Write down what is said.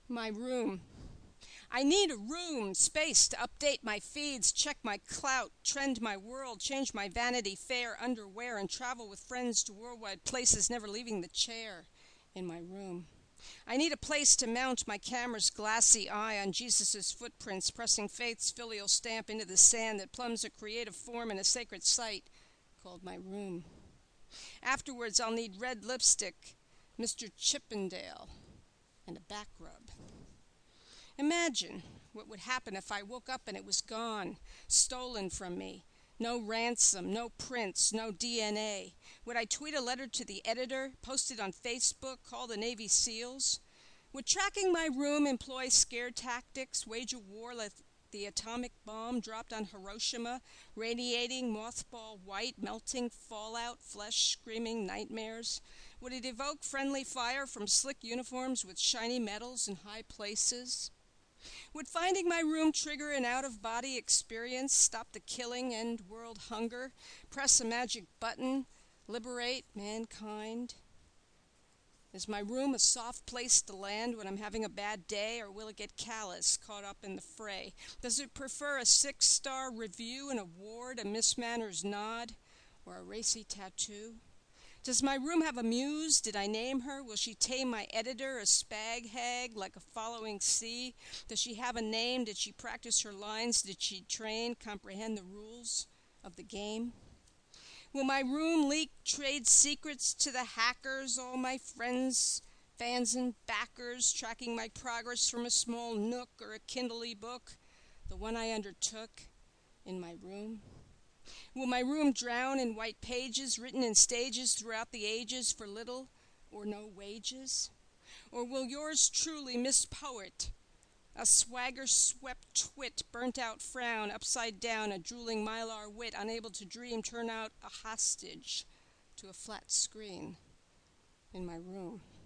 My room. I need a room, space to update my feeds, check my clout, trend my world, change my Vanity Fair underwear, and travel with friends to worldwide places, never leaving the chair in my room. I need a place to mount my camera's glassy eye on Jesus' footprints, pressing faith's filial stamp into the sand that plumbs a creative form in a sacred site called my room. Afterwards, I'll need red lipstick, Mr. Chippendale, and a back rub. Imagine what would happen if I woke up and it was gone, stolen from me. No ransom, no prints, no DNA. Would I tweet a letter to the editor, post it on Facebook, call the Navy SEALs? Would tracking my room employ scare tactics, wage a war like the atomic bomb dropped on Hiroshima, radiating mothball white, melting fallout, flesh screaming nightmares? Would it evoke friendly fire from slick uniforms with shiny medals in high places? Would finding my room trigger an out-of-body experience, stop the killing, end world hunger, press a magic button, liberate mankind? Is my room a soft place to land when I'm having a bad day, or will it get callous, caught up in the fray? Does it prefer a 6-star review, an award, a Miss Manners nod, or a racy tattoo? Does my room have a muse? Did I name her? Will she tame my editor, a spag hag like a following sea? Does she have a name? Did she practice her lines? Did she train, comprehend the rules of the game? Will my room leak trade secrets to the hackers, all my friends, fans and backers, tracking my progress from a small nook or a Kindle e-book, the one I undertook in my room? Will my room drown in white pages written in stages throughout the ages for little or no wages? Or will yours truly, Miss Poet, a swagger-swept twit, burnt-out frown, upside down, a drooling mylar wit, unable to dream, turn out a hostage to a flat screen in my room?